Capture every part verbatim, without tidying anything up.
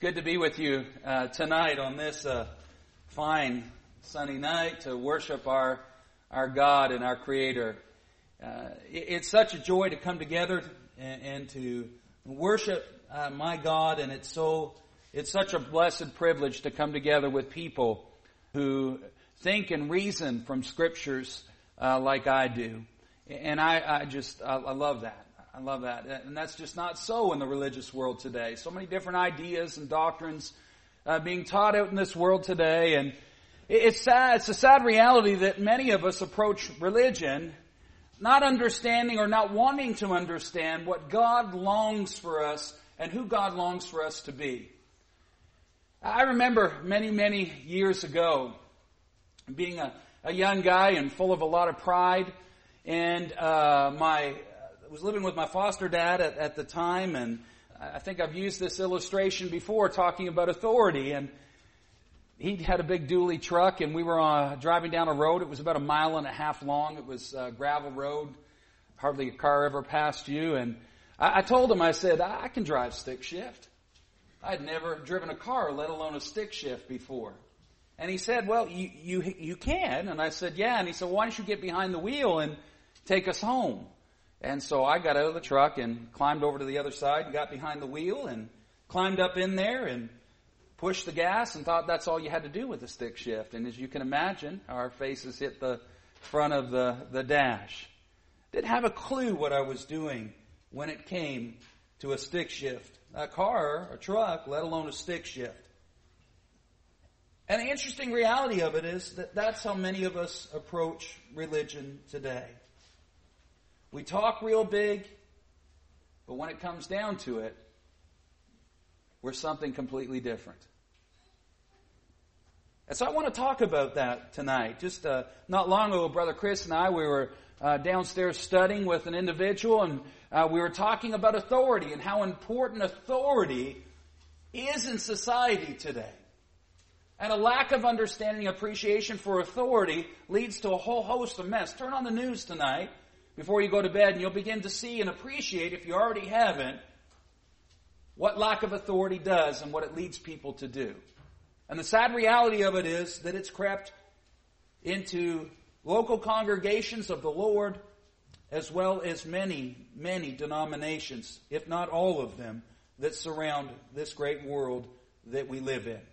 good to be with you uh, tonight on this uh, fine sunny night to worship our our God and our Creator. Uh, it, it's such a joy to come together and, and to worship uh, my God, and it's so it's such a blessed privilege to come together with people who think and reason from Scriptures uh, like I do, and I, I just I, I love that. I love that. And that's just not so in the religious world today. So many different ideas and doctrines uh, being taught out in this world today. And it's sad. It's a sad reality that many of us approach religion not understanding or not wanting to understand what God longs for us and who God longs for us to be. I remember many, many years ago being a, a young guy and full of a lot of pride. And uh, my... I was living with my foster dad at, at the time, and I think I've used this illustration before talking about authority. And he had a big dually truck, and we were uh, driving down a road. It was about a mile and a half long. It was a gravel road. Hardly a car ever passed you. And I, I told him, I said, I can drive stick shift. I'd never driven a car, let alone a stick shift before. And he said, well, you, you, you can. And I said, yeah. And he said, why don't you get behind the wheel and take us home? And so I got out of the truck and climbed over to the other side and got behind the wheel and climbed up in there and pushed the gas and thought that's all you had to do with a stick shift. And as you can imagine, our faces hit the front of the, the dash. Didn't have a clue what I was doing when it came to a stick shift. A car, a truck, let alone a stick shift. And the interesting reality of it is that that's how many of us approach religion today. We talk real big, but when it comes down to it, we're something completely different. And so I want to talk about that tonight. Just uh, not long ago, Brother Chris and I, we were uh, downstairs studying with an individual, and uh, we were talking about authority and how important authority is in society today. And a lack of understanding and appreciation for authority leads to a whole host of mess. Turn on the news tonight before you go to bed, and you'll begin to see and appreciate, if you already haven't, what lack of authority does and what it leads people to do. And the sad reality of it is that it's crept into local congregations of the Lord, as well as many, many denominations, if not all of them, that surround this great world that we live in.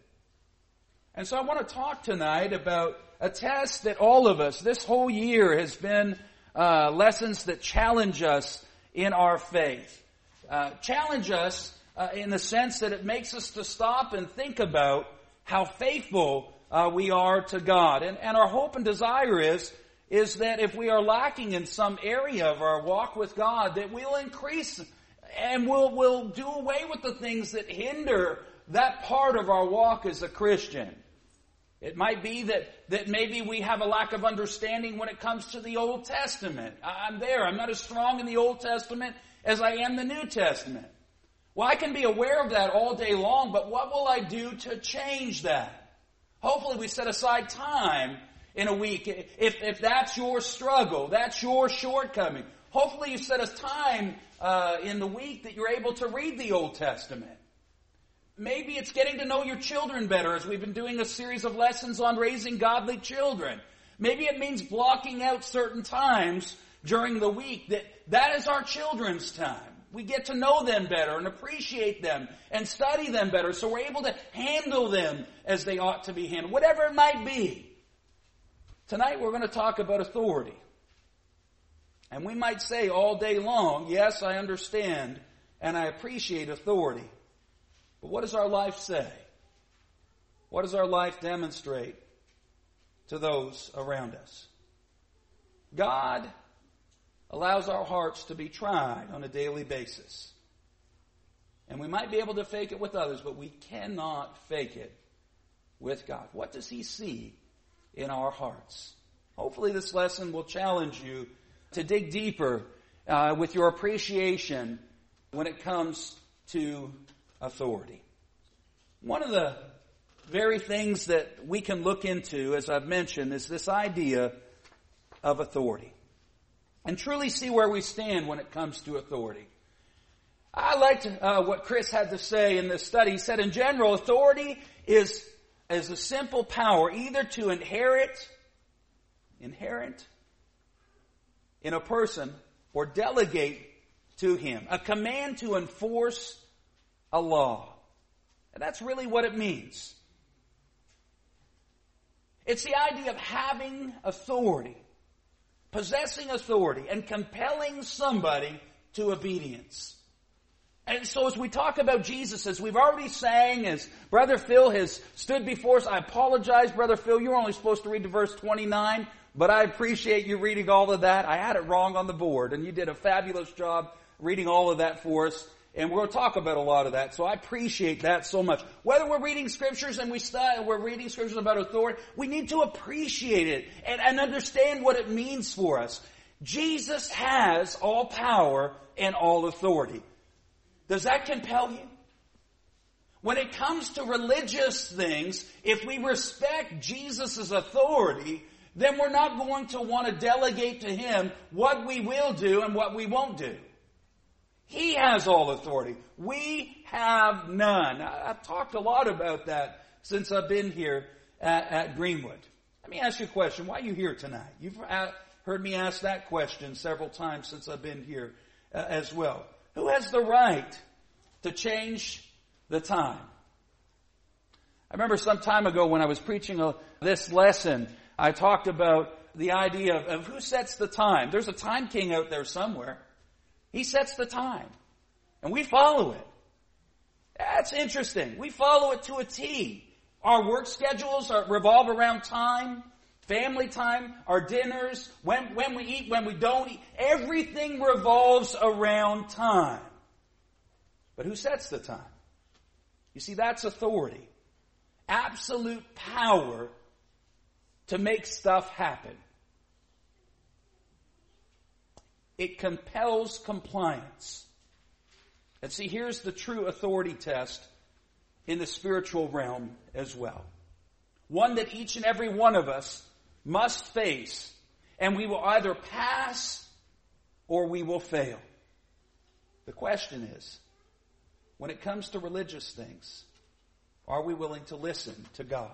And so I want to talk tonight about a test that all of us, this whole year has been Uh, lessons that challenge us in our faith. Uh, challenge us uh, in the sense that it makes us to stop and think about how faithful uh, we are to God. And, and our hope and desire is, is that if we are lacking in some area of our walk with God, that we'll increase and we'll, we'll do away with the things that hinder that part of our walk as a Christian. It might be that, that maybe we have a lack of understanding when it comes to the Old Testament. I'm there. I'm not as strong in the Old Testament as I am the New Testament. Well, I can be aware of that all day long, but what will I do to change that? Hopefully we set aside time in a week. If, if that's your struggle, that's your shortcoming. Hopefully you set aside time uh, in the week that you're able to read the Old Testament. Maybe it's getting to know your children better, as we've been doing a series of lessons on raising godly children. Maybe it means blocking out certain times during the week that that is our children's time. We get to know them better and appreciate them and study them better, so we're able to handle them as they ought to be handled. Whatever it might be. Tonight we're going to talk about authority. And we might say all day long, yes, I understand and I appreciate authority. But what does our life say? What does our life demonstrate to those around us? God allows our hearts to be tried on a daily basis. And we might be able to fake it with others, but we cannot fake it with God. What does He see in our hearts? Hopefully this lesson will challenge you to dig deeper uh, with your appreciation when it comes to authority. One of the very things that we can look into, as I've mentioned, is this idea of authority. And truly see where we stand when it comes to authority. I liked uh, what Chris had to say in this study. He said, in general, authority is, is a simple power either to inherit, inherent in a person or delegate to him. A command to enforce a law. And that's really what it means. It's the idea of having authority, possessing authority, and compelling somebody to obedience. And so as we talk about Jesus, as we've already sang, as Brother Phil has stood before us, I apologize, Brother Phil, you were only supposed to read to verse twenty-nine, but I appreciate you reading all of that. I had it wrong on the board, and you did a fabulous job reading all of that for us. And we're going to talk about a lot of that, so I appreciate that so much. Whether we're reading scriptures and we study, we're reading scriptures about authority, we need to appreciate it and, and understand what it means for us. Jesus has all power and all authority. Does that compel you? When it comes to religious things, if we respect Jesus' authority, then we're not going to want to delegate to Him what we will do and what we won't do. He has all authority. We have none. I've talked a lot about that since I've been here at, at Greenwood. Let me ask you a question. Why are you here tonight? You've heard me ask that question several times since I've been here uh, as well. Who has the right to change the time? I remember some time ago when I was preaching a, this lesson, I talked about the idea of, of who sets the time. There's a time king out there somewhere. He sets the time. And we follow it. That's interesting. We follow it to a T. Our work schedules are, revolve around time, family time, our dinners, when, when we eat, when we don't eat. Everything revolves around time. But who sets the time? You see, that's authority. Absolute power to make stuff happen. It compels compliance. And see, here's the true authority test in the spiritual realm as well. One that each and every one of us must face, and we will either pass or we will fail. The question is, when it comes to religious things, are we willing to listen to God?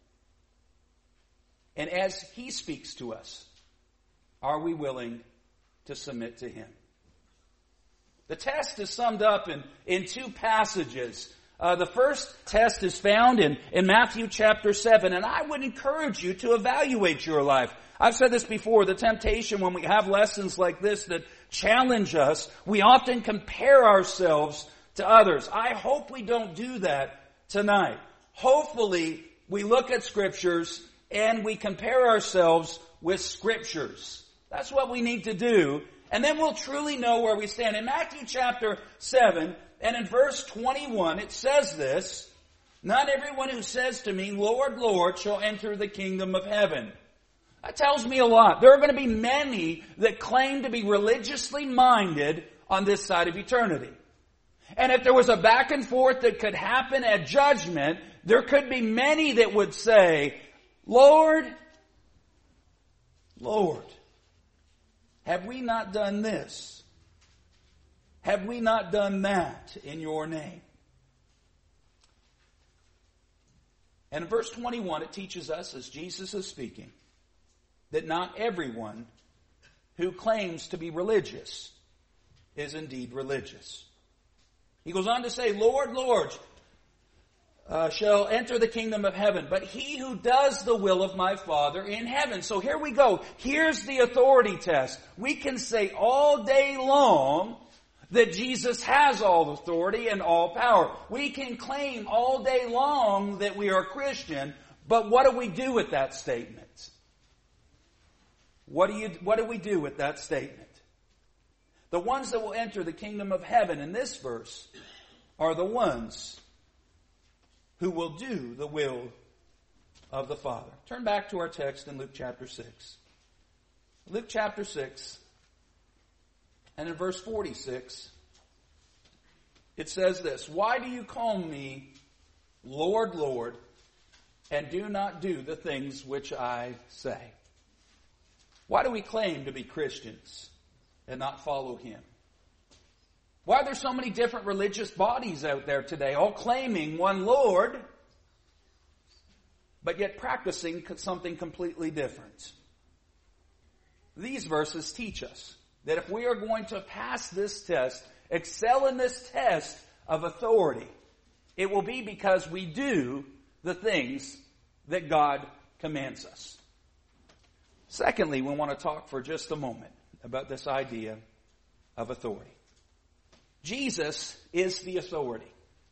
And as He speaks to us, are we willing to submit to Him? The test is summed up in, in two passages. Uh, the first test is found in, in Matthew chapter seven, and I would encourage you to evaluate your life. I've said this before, the temptation when we have lessons like this that challenge us, we often compare ourselves to others. I hope we don't do that tonight. Hopefully, we look at scriptures and we compare ourselves with scriptures. That's what we need to do. And then we'll truly know where we stand. In Matthew chapter seven, and in verse twenty-one, it says this, "Not everyone who says to me, 'Lord, Lord,' shall enter the kingdom of heaven." That tells me a lot. There are going to be many that claim to be religiously minded on this side of eternity. And if there was a back and forth that could happen at judgment, there could be many that would say, "Lord, Lord, have we not done this? Have we not done that in your name?" And in verse twenty-one, it teaches us, as Jesus is speaking, that not everyone who claims to be religious is indeed religious. He goes on to say, "Lord, Lord, uh, shall enter the kingdom of heaven, but he who does the will of my Father in heaven." So here we go. Here's the authority test. We can say all day long that Jesus has all authority and all power. We can claim all day long that we are Christian, but what do we do with that statement? What do you, what do we do with that statement? The ones that will enter the kingdom of heaven in this verse are the ones who will do the will of the Father. Turn back to our text in Luke chapter six. Luke chapter six, and in verse forty-six, it says this, "Why do you call me Lord, Lord, and do not do the things which I say?" Why do we claim to be Christians and not follow Him? Why are there so many different religious bodies out there today, all claiming one Lord, but yet practicing something completely different? These verses teach us that if we are going to pass this test, excel in this test of authority, it will be because we do the things that God commands us. Secondly, we want to talk for just a moment about this idea of authority. Jesus is the authority.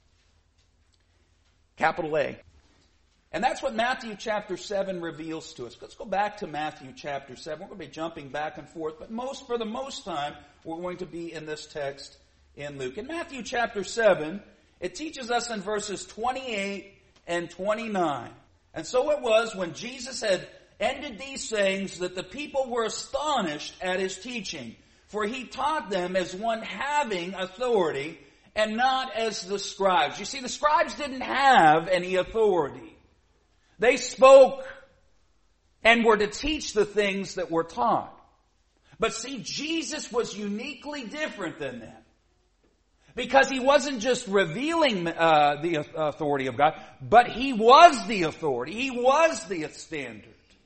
Capital A. And that's what Matthew chapter seven reveals to us. Let's go back to Matthew chapter seven. We're going to be jumping back and forth, but most, for the most time, we're going to be in this text in Luke. In Matthew chapter seven, it teaches us in verses twenty-eight and twenty-nine. And so it was when Jesus had ended these sayings that the people were astonished at his teaching. For he taught them as one having authority and not as the scribes. You see, the scribes didn't have any authority. They spoke and were to teach the things that were taught. But see, Jesus was uniquely different than them. Because he wasn't just revealing uh, the authority of God, but he was the authority. He was the standard.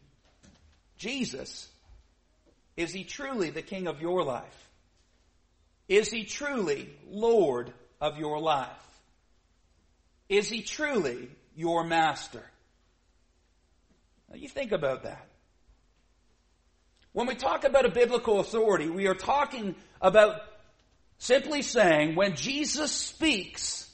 Jesus, is he truly the King of your life? Is he truly Lord of your life? Is he truly your master? Now you think about that. When we talk about a biblical authority, we are talking about simply saying when Jesus speaks,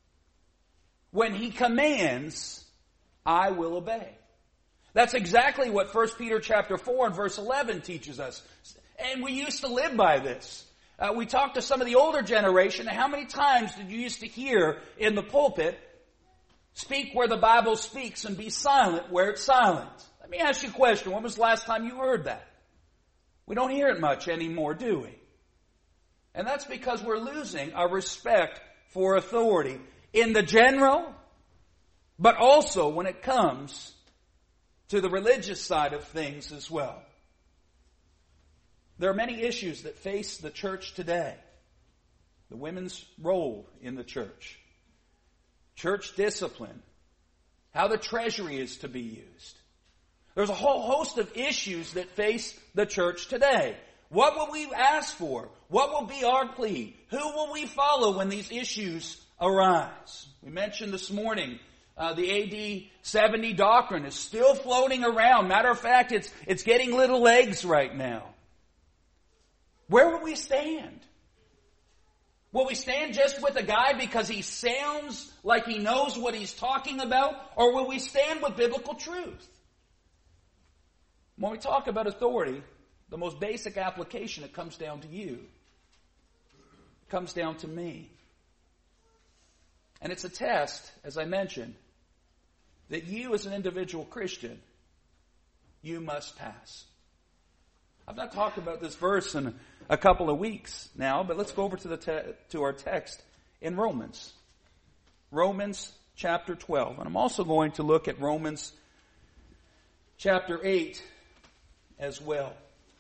when he commands, I will obey. That's exactly what First Peter chapter four and verse eleven teaches us. And we used to live by this. Uh, we talked to some of the older generation. How many times did you used to hear in the pulpit, speak where the Bible speaks and be silent where it's silent? Let me ask you a question. When was the last time you heard that? We don't hear it much anymore, do we? And that's because we're losing our respect for authority in the general, but also when it comes to the religious side of things as well. There are many issues that face the church today. The women's role in the church, church discipline, how the treasury is to be used. There's a whole host of issues that face the church today. What will we ask for? What will be our plea? Who will we follow when these issues arise? We mentioned this morning uh, the A D seventy doctrine is still floating around. Matter of fact, it's it's getting little legs right now. Where will we stand? Will we stand just with a guy because he sounds like he knows what he's talking about? Or will we stand with biblical truth? When we talk about authority, the most basic application, it comes down to you. It comes down to me. And it's a test, as I mentioned, that you as an individual Christian, you must pass. I've not talked about this verse in a couple of weeks now, but let's go over to the te- to our text in Romans. Romans chapter twelve. And I'm also going to look at Romans chapter eight as well.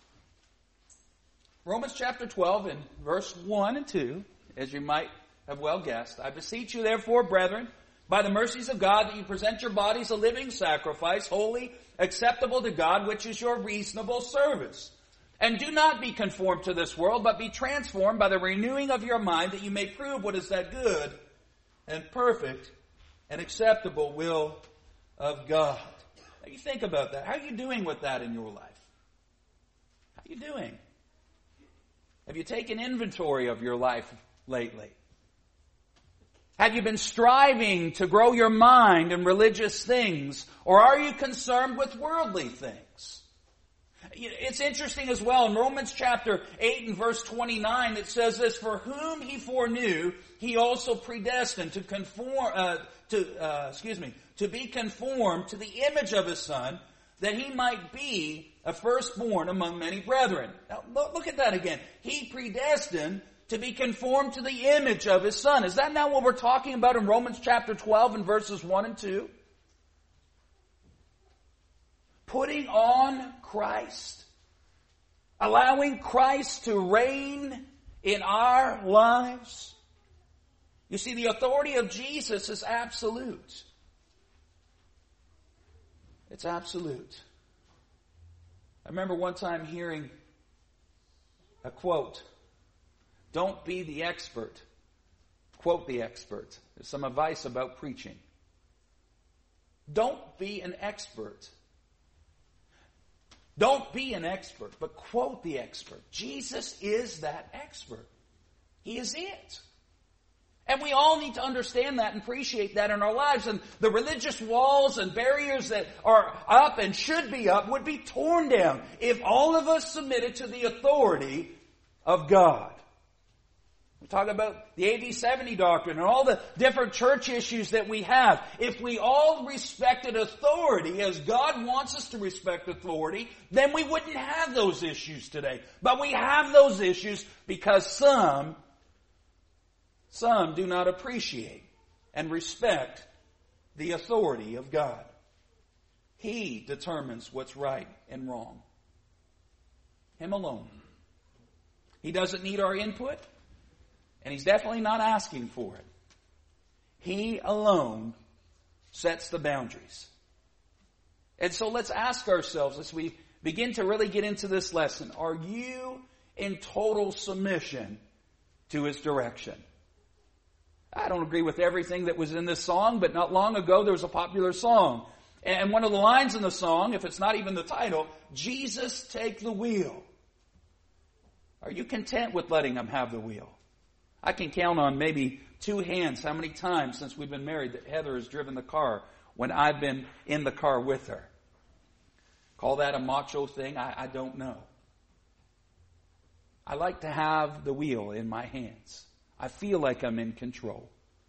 Romans chapter twelve and verse one and two, as you might have well guessed. I beseech you therefore, brethren, by the mercies of God, that you present your bodies a living sacrifice, holy, acceptable to God, which is your reasonable service. And do not be conformed to this world, but be transformed by the renewing of your mind, that you may prove what is that good and perfect and acceptable will of God. Now you think about that. How are you doing with that in your life? How are you doing? Have you taken inventory of your life lately? Have you been striving to grow your mind in religious things? Or are you concerned with worldly things? It's interesting as well. In Romans chapter eight and verse twenty-nine, it says this, for whom he foreknew, he also predestined to conform, uh, to, uh, excuse me, to be conformed to the image of his Son, that he might be a firstborn among many brethren. Now, look at that again. He predestined to be conformed to the image of his Son. Is that not what we're talking about in Romans chapter twelve and verses one and two? Putting on Christ. Allowing Christ to reign in our lives? You see, the authority of Jesus is absolute. It's absolute. I remember one time hearing a quote, "Don't be the expert, quote the expert." There's some advice about preaching. Don't be an expert. Don't be an expert, but quote the expert. Jesus is that expert. He is it. And we all need to understand that and appreciate that in our lives. And the religious walls and barriers that are up and should be up would be torn down if all of us submitted to the authority of God. We talk about the A D seventy doctrine and all the different church issues that we have. If we all respected authority as God wants us to respect authority, then we wouldn't have those issues today. But we have those issues because some, some do not appreciate and respect the authority of God. He determines what's right and wrong. Him alone. He doesn't need our input. And He's definitely not asking for it. He alone sets the boundaries. And so let's ask ourselves as we begin to really get into this lesson, are you in total submission to His direction? I don't agree with everything that was in this song, but not long ago there was a popular song. And one of the lines in the song, if it's not even the title, "Jesus, take the wheel." Are you content with letting Him have the wheel? I can count on maybe two hands how many times since we've been married that Heather has driven the car when I've been in the car with her. Call that a macho thing? I, I don't know. I like to have the wheel in my hands. I feel like I'm in control.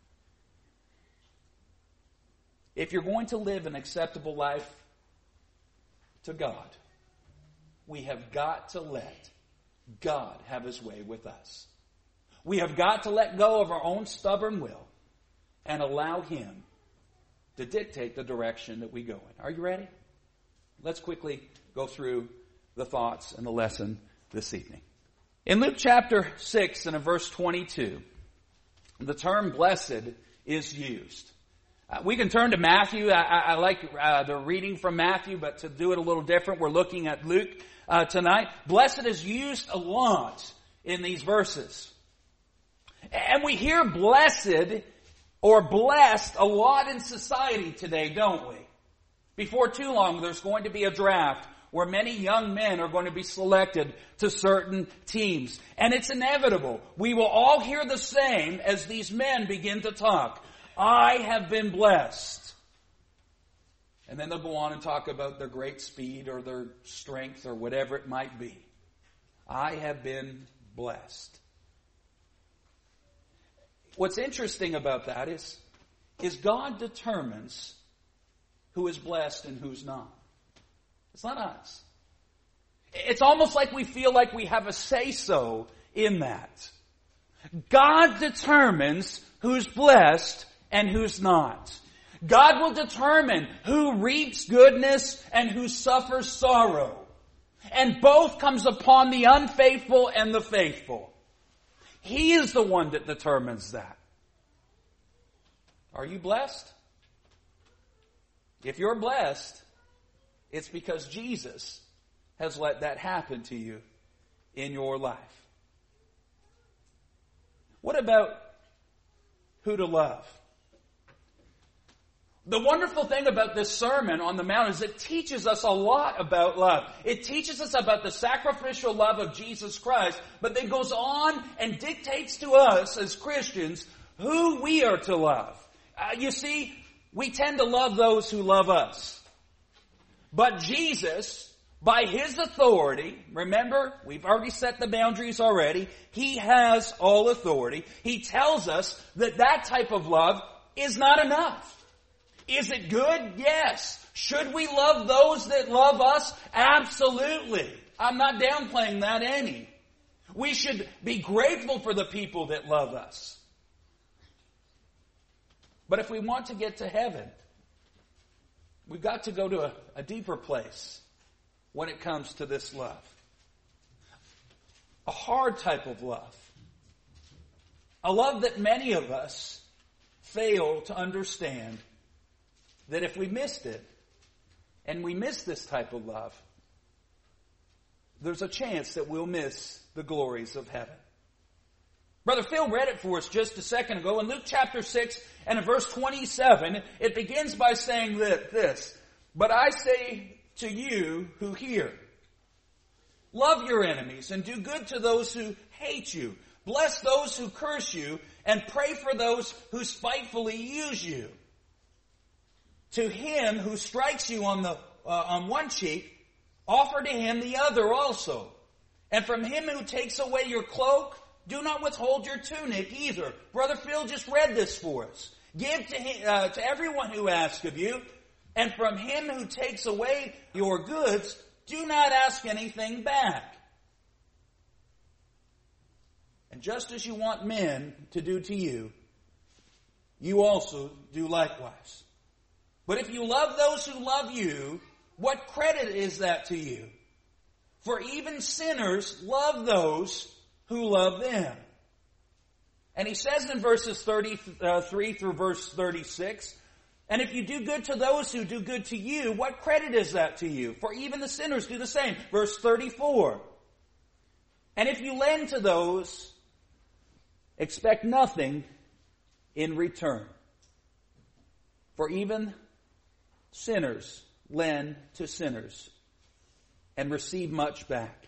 If you're going to live an acceptable life to God, we have got to let God have His way with us. We have got to let go of our own stubborn will and allow Him to dictate the direction that we go in. Are you ready? Let's quickly go through the thoughts and the lesson this evening. In Luke chapter six and in verse twenty-two, the term blessed is used. Uh, we can turn to Matthew. I, I, I like uh, the reading from Matthew, but to do it a little different, we're looking at Luke uh, tonight. Blessed is used a lot in these verses. And we hear blessed or blessed a lot in society today, don't we? Before too long, there's going to be a draft where many young men are going to be selected to certain teams. And it's inevitable. We will all hear the same as these men begin to talk. I have been blessed. And then they'll go on and talk about their great speed or their strength or whatever it might be. I have been blessed. What's interesting about that is, is God determines who is blessed and who's not. It's not us. It's almost like we feel like we have a say-so in that. God determines who's blessed and who's not. God will determine who reaps goodness and who suffers sorrow. And both comes upon the unfaithful and the faithful. He is the one that determines that. Are you blessed? If you're blessed, it's because Jesus has let that happen to you in your life. What about who to love? The wonderful thing about this Sermon on the Mount is it teaches us a lot about love. It teaches us about the sacrificial love of Jesus Christ, but then goes on and dictates to us as Christians who we are to love. Uh, you see, we tend to love those who love us. But Jesus, by His authority, remember, we've already set the boundaries already. He has all authority. He tells us that that type of love is not enough. Is it good? Yes. Should we love those that love us? Absolutely. I'm not downplaying that any. We should be grateful for the people that love us. But if we want to get to heaven, we've got to go to a, a deeper place when it comes to this love. A hard type of love. A love that many of us fail to understand that if we missed it, and we miss this type of love, there's a chance that we'll miss the glories of heaven. Brother Phil read it for us just a second ago. In Luke chapter six and in verse twenty-seven, it begins by saying this, "But I say to you who hear, love your enemies and do good to those who hate you. Bless those who curse you and pray for those who spitefully use you. To him who strikes you on the uh, on one cheek, offer to him the other also. And from him who takes away your cloak, do not withhold your tunic either." Brother Phil just read this for us. "Give to him, uh, to everyone who asks of you, and from him who takes away your goods, do not ask anything back. And just as you want men to do to you, you also do likewise. But if you love those who love you, what credit is that to you? For even sinners love those who love them." And he says in verses thirty-three through verse thirty-six, "And if you do good to those who do good to you, what credit is that to you? For even the sinners do the same." Verse thirty-four, "And if you lend to those, expect nothing in return. For even sinners lend to sinners and receive much back.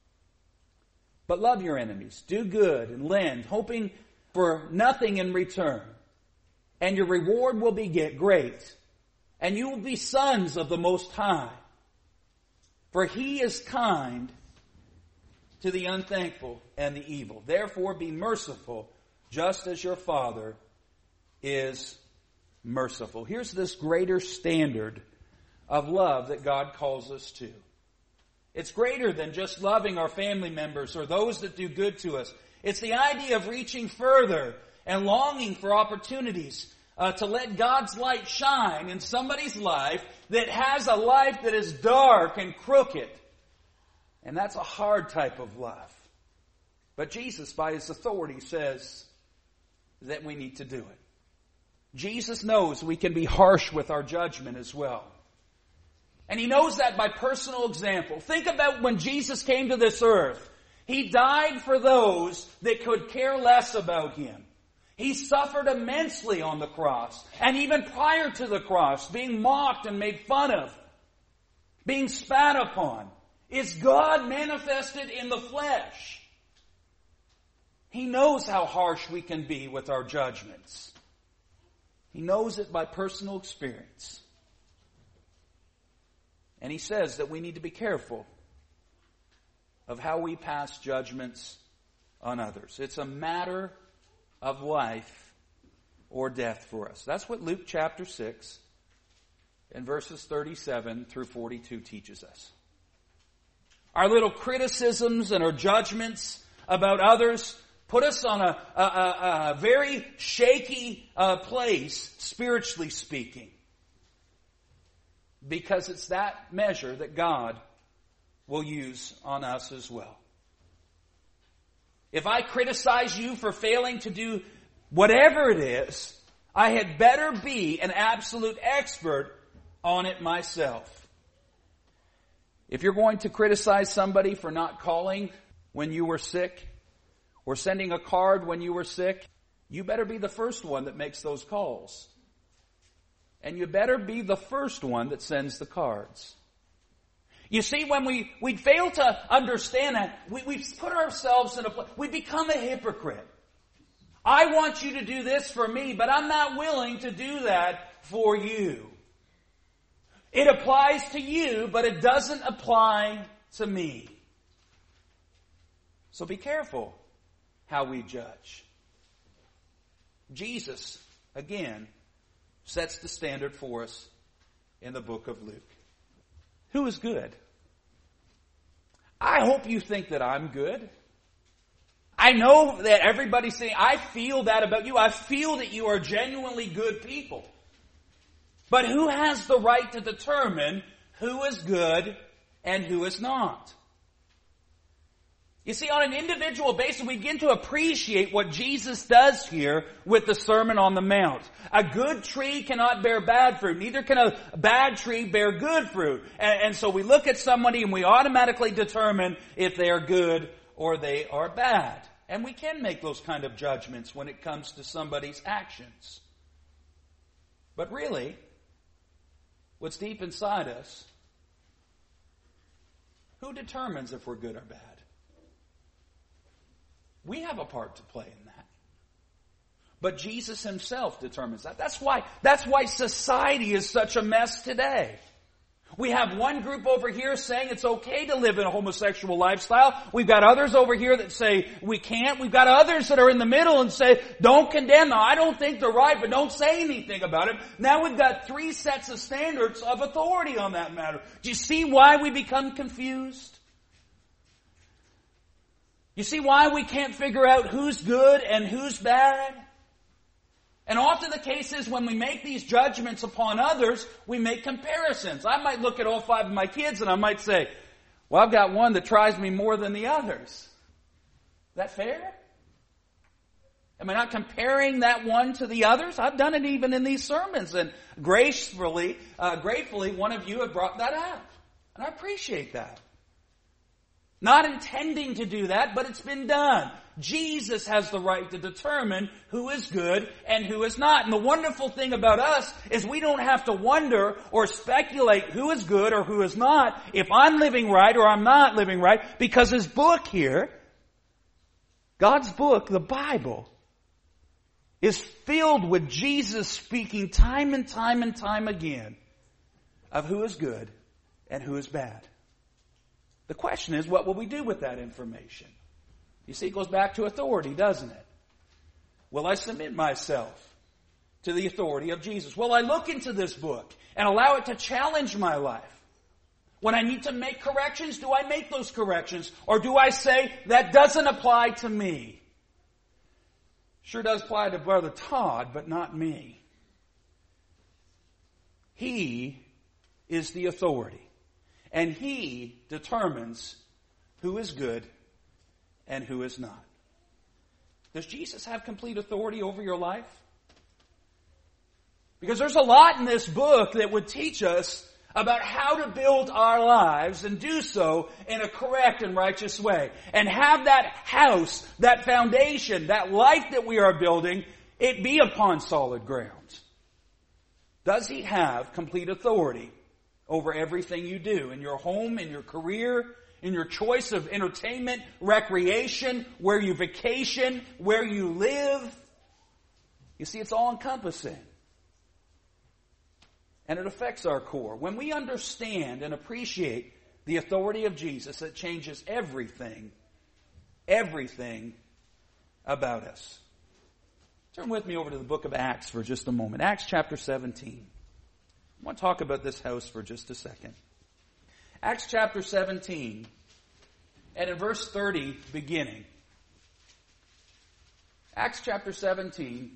But love your enemies, do good and lend, hoping for nothing in return. And your reward will be great, and you will be sons of the Most High. For He is kind to the unthankful and the evil. Therefore be merciful, just as your Father is merciful." Here's this greater standard of love that God calls us to. It's greater than just loving our family members or those that do good to us. It's the idea of reaching further and longing for opportunities uh, to let God's light shine in somebody's life that has a life that is dark and crooked. And that's a hard type of love. But Jesus, by His authority, says that we need to do it. Jesus knows we can be harsh with our judgment as well. And He knows that by personal example. Think about when Jesus came to this earth. He died for those that could care less about Him. He suffered immensely on the cross. And even prior to the cross, being mocked and made fun of, being spat upon, is God manifested in the flesh. He knows how harsh we can be with our judgments. He knows it by personal experience. And He says that we need to be careful of how we pass judgments on others. It's a matter of life or death for us. That's what Luke chapter six and verses thirty-seven through forty-two teaches us. Our little criticisms and our judgments about others put us on a, a, a, a very shaky uh, place, spiritually speaking. Because it's that measure that God will use on us as well. If I criticize you for failing to do whatever it is, I had better be an absolute expert on it myself. If you're going to criticize somebody for not calling when you were sick, or sending a card when you were sick, you better be the first one that makes those calls. And you better be the first one that sends the cards. You see, when we, we fail to understand that, we, we put ourselves in a place, we become a hypocrite. I want you to do this for me, but I'm not willing to do that for you. It applies to you, but it doesn't apply to me. So be careful how we judge. Jesus, again, sets the standard for us in the book of Luke. Who is good? I hope you think that I'm good. I know that everybody's saying, I feel that about you. I feel that you are genuinely good people. But who has the right to determine who is good and who is not? You see, on an individual basis, we begin to appreciate what Jesus does here with the Sermon on the Mount. A good tree cannot bear bad fruit. Neither can a bad tree bear good fruit. And, and so we look at somebody and we automatically determine if they are good or they are bad. And we can make those kind of judgments when it comes to somebody's actions. But really, what's deep inside us, who determines if we're good or bad? We have a part to play in that. But Jesus himself determines that. That's why, that's why society is such a mess today. We have one group over here saying it's okay to live in a homosexual lifestyle. We've got others over here that say we can't. We've got others that are in the middle and say, don't condemn them. I don't think they're right, but don't say anything about it. Now we've got three sets of standards of authority on that matter. Do you see why we become confused? You see why we can't figure out who's good and who's bad? And often the case is when we make these judgments upon others, we make comparisons. I might look at all five of my kids and I might say, well, I've got one that tries me more than the others. Is that fair? Am I not comparing that one to the others? I've done it even in these sermons, and gracefully, uh, gratefully, one of you have brought that up. And I appreciate that. Not intending to do that, but it's been done. Jesus has the right to determine who is good and who is not. And the wonderful thing about us is we don't have to wonder or speculate who is good or who is not, if I'm living right or I'm not living right, because his book here, God's book, the Bible, is filled with Jesus speaking time and time and time again of who is good and who is bad. The question is, what will we do with that information? You see, it goes back to authority, doesn't it? Will I submit myself to the authority of Jesus? Will I look into this book and allow it to challenge my life? When I need to make corrections, do I make those corrections? Or do I say, that doesn't apply to me? Sure does apply to Brother Todd, but not me. He is the authority. And he determines who is good and who is not. Does Jesus have complete authority over your life? Because there's a lot in this book that would teach us about how to build our lives and do so in a correct and righteous way. And have that house, that foundation, that life that we are building, it be upon solid ground. Does he have complete authority over everything you do, in your home, in your career, in your choice of entertainment, recreation, where you vacation, where you live? You see, it's all encompassing. And it affects our core. When we understand and appreciate the authority of Jesus, it changes everything, everything about us. Turn with me over to the book of Acts for just a moment. Acts chapter seventeen. I want to talk about this house for just a second. Acts chapter seventeen, and in verse thirty beginning. Acts chapter seventeen,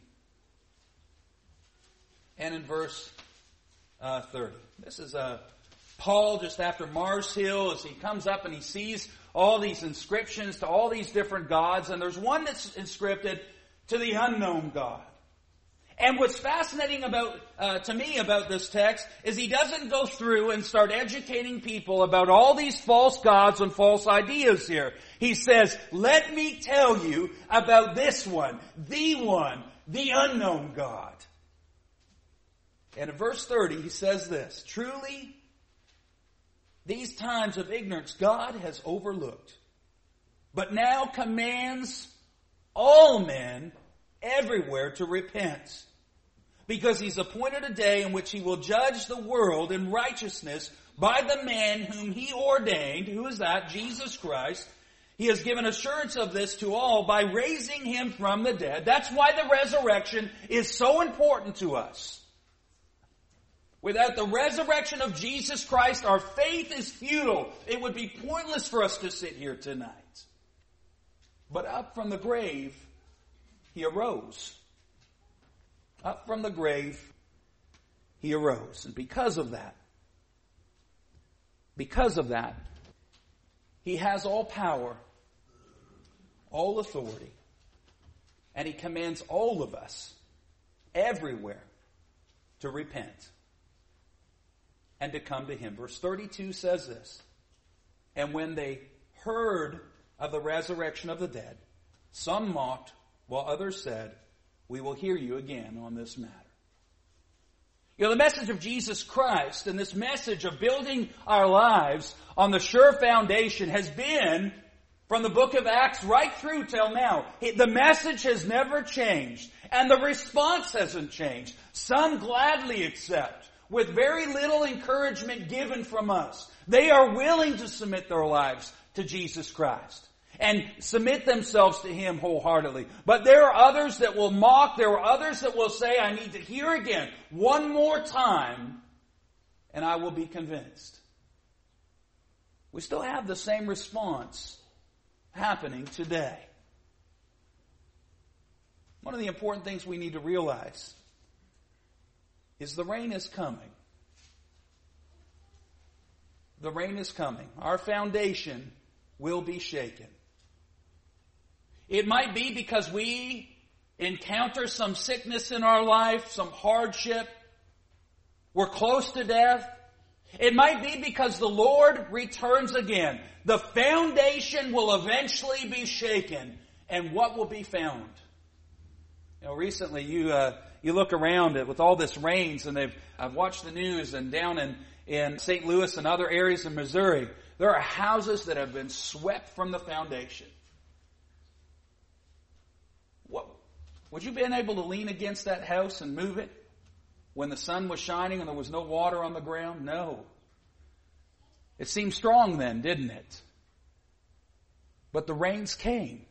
and in verse uh, thirty. This is uh, Paul just after Mars Hill, as he comes up and he sees all these inscriptions to all these different gods, and there's one that's inscripted to the unknown God. And what's fascinating about uh, to me about this text is he doesn't go through and start educating people about all these false gods and false ideas here. He says, let me tell you about this one, the one, the unknown God. And in verse thirty, he says this, truly, these times of ignorance God has overlooked, but now commands all men everywhere to repent, because he's appointed a day in which he will judge the world in righteousness by the man whom he ordained. Who is that? Jesus Christ. He has given assurance of this to all by raising him from the dead. That's why the resurrection is so important to us. Without the resurrection of Jesus Christ, our faith is futile. It would be pointless for us to sit here tonight. But up from the grave, he arose. Up from the grave, he arose. And because of that, because of that, he has all power all authority. And He commands all of us, everywhere, to repent and to come to Him. Verse thirty-two says this, "And when they heard of the resurrection of the dead, some mocked, while others said, 'We will hear you again on this matter.'" You know, the message of Jesus Christ and this message of building our lives on the sure foundation has been, from the book of Acts right through till now, the message has never changed, and the response hasn't changed. Some gladly accept, with very little encouragement given from us. They are willing to submit their lives to Jesus Christ and submit themselves to Him wholeheartedly. But there are others that will mock. There are others that will say, "I need to hear again one more time, and I will be convinced." We still have the same response happening today. One of the important things we need to realize is the rain is coming. The rain is coming. Our foundation will be shaken. It might be because we encounter some sickness in our life, some hardship. We're close to death. It might be because the Lord returns again. The foundation will eventually be shaken. And what will be found? You know, recently you uh, you look around it with all this rains, and they've I've watched the news, and down in, in Saint Louis and other areas in Missouri, there are houses that have been swept from the foundation. What, would you have been able to lean against that house and move it when the sun was shining and there was no water on the ground? No. It seemed strong then, didn't it? But the rains came,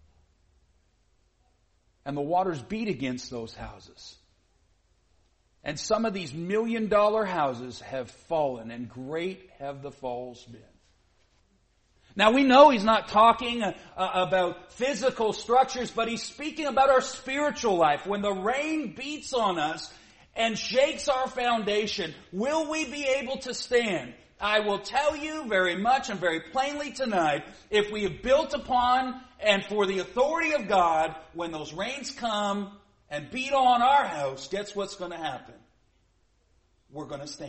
and the waters beat against those houses. And some of these million dollar houses have fallen, and great have the falls been. Now we know He's not talking uh, about physical structures, but He's speaking about our spiritual life. When the rain beats on us and shakes our foundation, will we be able to stand? I will tell you very much and very plainly tonight, if we have built upon and for the authority of God, when those rains come and beat on our house, guess what's going to happen? We're going to stand.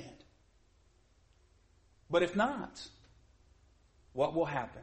But if not, what will happen?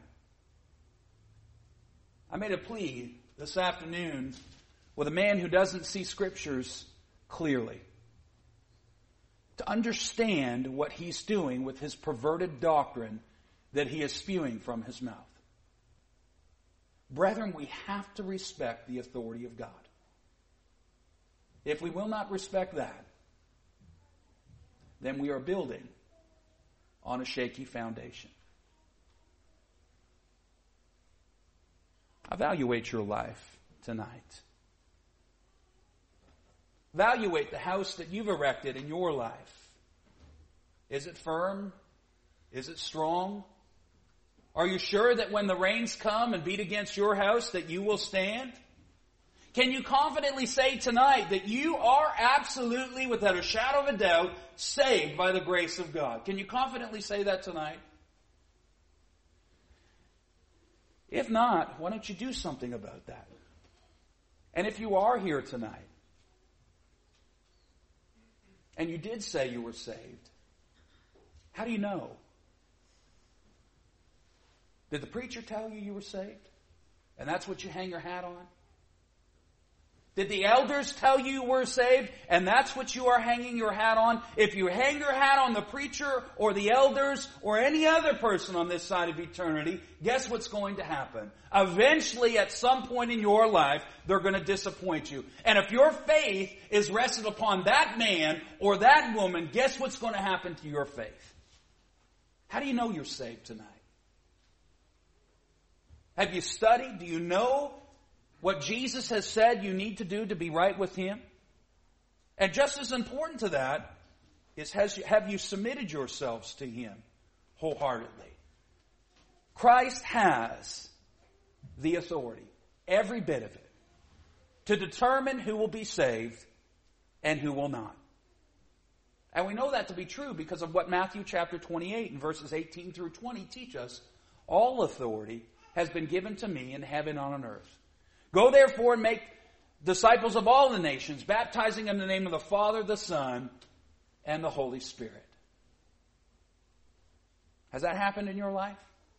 I made a plea this afternoon with a man who doesn't see Scriptures clearly, to understand what he's doing with his perverted doctrine that he is spewing from his mouth. Brethren, we have to respect the authority of God. If we will not respect that, then we are building on a shaky foundation. Evaluate your life tonight. Evaluate the house that you've erected in your life. Is it firm? Is it strong? Are you sure that when the rains come and beat against your house that you will stand? Can you confidently say tonight that you are absolutely, without a shadow of a doubt, saved by the grace of God? Can you confidently say that tonight? If not, why don't you do something about that? And if you are here tonight, and you did say you were saved, how do you know? Did the preacher tell you you were saved? And that's what you hang your hat on? Did the elders tell you you were saved? And that's what you are hanging your hat on? If you hang your hat on the preacher or the elders or any other person on this side of eternity, guess what's going to happen? Eventually, at some point in your life, they're going to disappoint you. And if your faith is rested upon that man or that woman, guess what's going to happen to your faith? How do you know you're saved tonight? Have you studied? Do you know what Jesus has said you need to do to be right with Him? And just as important to that is, has, have you submitted yourselves to Him wholeheartedly? Christ has the authority, every bit of it, to determine who will be saved and who will not. And we know that to be true because of what Matthew chapter twenty-eight and verses eighteen through twenty teach us. All authority has been given to me in heaven and on earth. Go therefore and make disciples of all the nations, baptizing in the name of the Father, the Son, and the Holy Spirit. Has that happened in your life?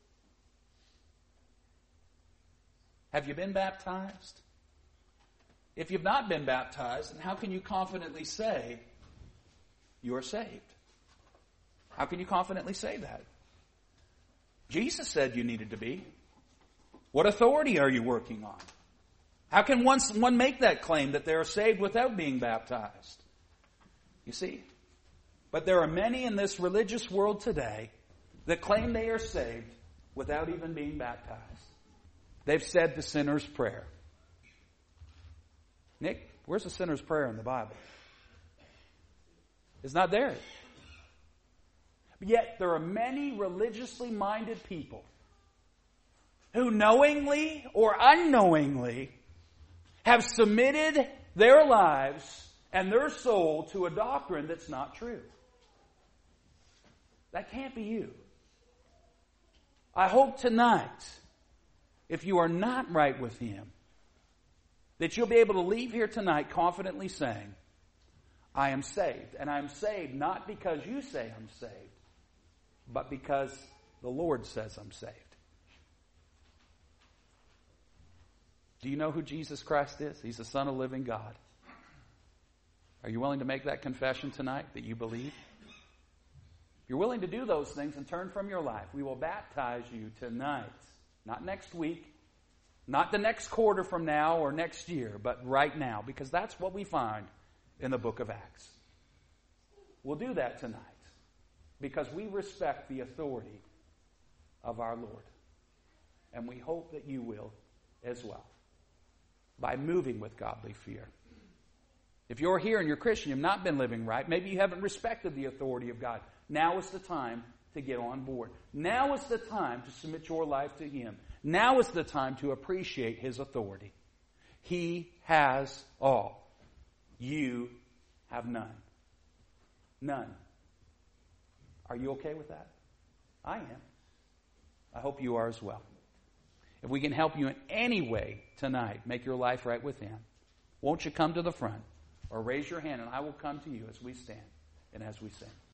Have you been baptized? If you've not been baptized, then how can you confidently say you are saved? How can you confidently say that? Jesus said you needed to be. What authority are you working on? How can one, one make that claim that they are saved without being baptized? You see? But there are many in this religious world today that claim they are saved without even being baptized. They've said the sinner's prayer. Nick, where's the sinner's prayer in the Bible? It's not there. Yet there are many religiously minded people who knowingly or unknowingly have submitted their lives and their soul to a doctrine that's not true. That can't be you. I hope tonight, if you are not right with Him, that you'll be able to leave here tonight confidently saying, I am saved. And I am saved not because you say I'm saved, but because the Lord says I'm saved. Do you know who Jesus Christ is? He's the Son of the living God. Are you willing to make that confession tonight that you believe? If you're willing to do those things and turn from your life, we will baptize you tonight. Not next week, not the next quarter from now or next year, but right now, because that's what we find in the book of Acts. We'll do that tonight because we respect the authority of our Lord. And we hope that you will as well, by moving with godly fear. If you're here and you're Christian, you've not been living right, maybe you haven't respected the authority of God, now is the time to get on board. Now is the time to submit your life to Him. Now is the time to appreciate His authority. He has all. You have none. None. Are you okay with that? I am. I hope you are as well. If we can help you in any way tonight, make your life right with Him, won't you come to the front or raise your hand and I will come to you as we stand and as we sing.